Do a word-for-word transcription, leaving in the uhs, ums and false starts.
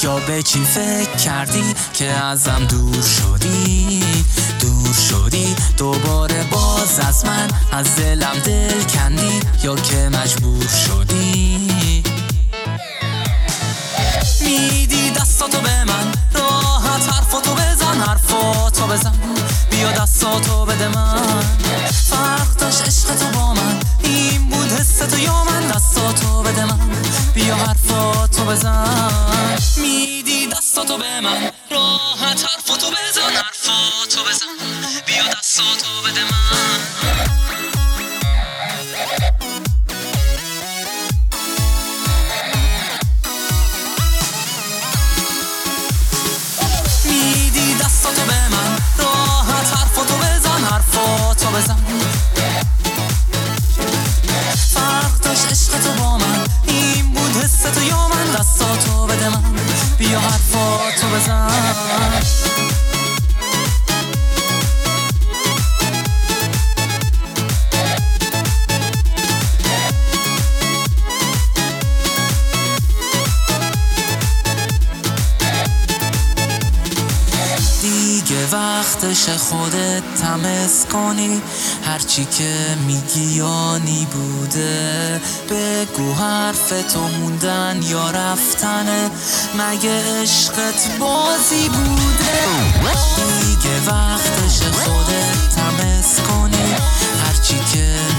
یا به چی فکر کردی که ازم دور شدی دور شدی دوباره باز از من از دلم دل کندی یا که مجبور شدی میدی دستاتو به من راحت حرفاتو بزن حرفاتو بزن بیا دستاتو بده من فرق داشت عشقتو با من این بود حستو یا من دستاتو بده من بیا حرفاتو بزن میدی دستاتو به من راحت حرفاتو بزن حرفاتو بزن بیا دستاتو بده من میدی دستاتو به من راحت حرفاتو بزن حرفاتو بزن فرق داشت عشقتو با من این بود حستو یا من دستاتو بده من بیا حرفاتو بزن دیگه وقتش خودت تمس کنی هرچی که میگی یانی بوده بگو حرفتو موندن یا رفتنه مگه عشقت بازی بوده دیگه وقتش خودت تمس کنی هرچی که